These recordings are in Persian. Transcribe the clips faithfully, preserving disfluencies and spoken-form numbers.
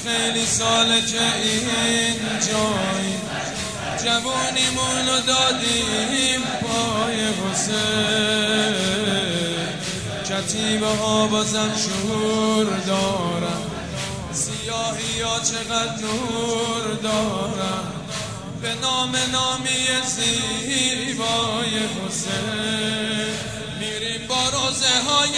خیلی ساله که اینجاییم، جوونیمونو دادیم پای حسین. کتیبه ها بازم شور دارن، سیاهی ها چقدر نور دارن، به نام نامی زیبای حسین. میریم با روزه های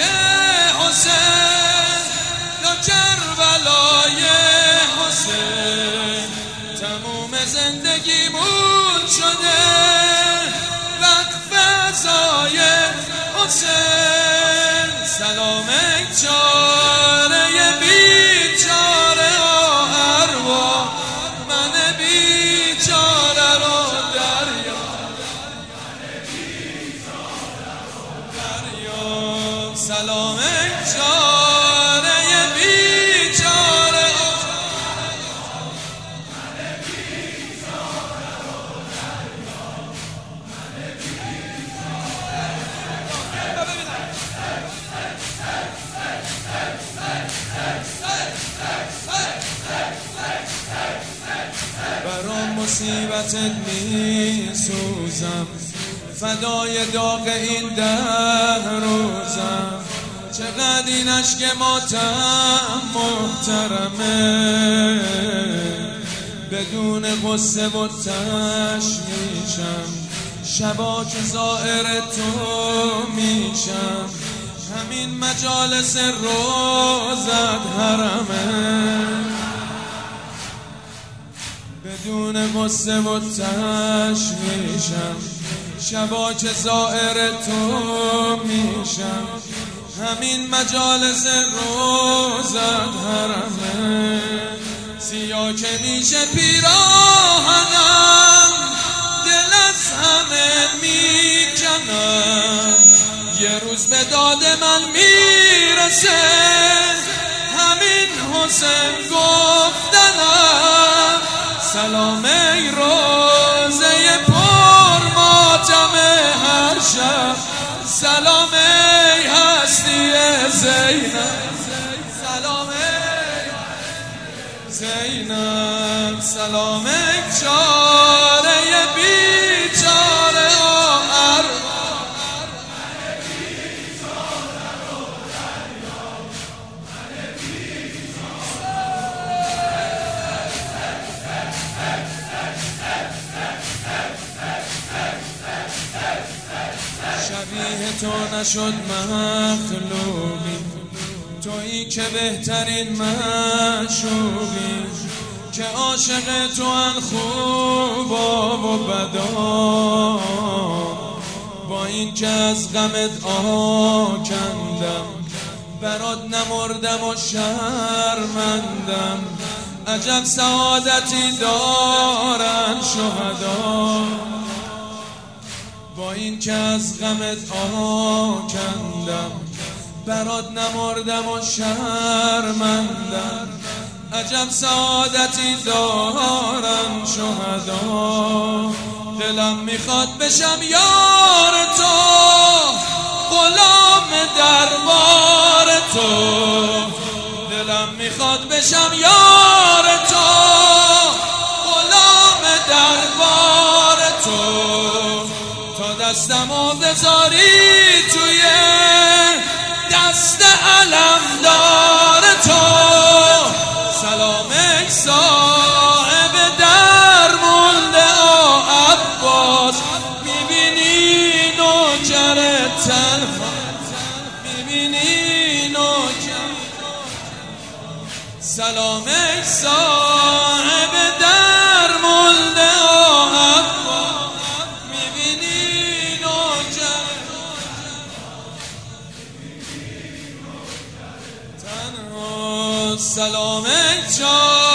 حسین یا کربلای حسین. تموم زندگیمون شده وقف فضای حسین. سلام ای چاره بیچاره و ارواح، من بیچاره رو دریا دریا. سلام ای چاره بیچاره برام مصیبتت میسوزم، فدای داغ این ده روزم. چقدر این عشق ماتم محترمه، بدون قصه و تشویشم. شبا که زائر تو میشم، همین مجالس روزت حرمه. بدون قصه و تشویشم، شبا که زائر تو میشم، همین مجالس روزت حرمه. سیاه که میشه پیراهنم، دل از همه میکنم. یه روز به داد من میرسه همین حسین گفتنم. سلام ای روزه پر ماتم هر شب، سلام ای هستی زینب، سلام ای زینب. سلام ای چاره بیچاره و ارواح، شبیه تو نشد مخلوقی، تویی که بهترین معشوقی. که عاشق تو ان خوبا و بدا، با این که از غمت آکندم. برات نمردم و شرمندم، عجب سعادتی دارن شهدا. با این که از غمت آکندم، برات نمردم و شرمندم. عجب سعادتی دارن شهدا. دلم میخواد بشم یار تو، غلام دربار تو. دلم میخواد بشم یار تو، غلام دربار تو. تا دستمو بذاری توی دست علمدار تو. سلام ای صاحب درمونده و عباس، میبینی نوکر تنها، میبینی نوکر. سلام ای صاحب درمونده و عباس، میبینی نوکر تنها. سلام ای چار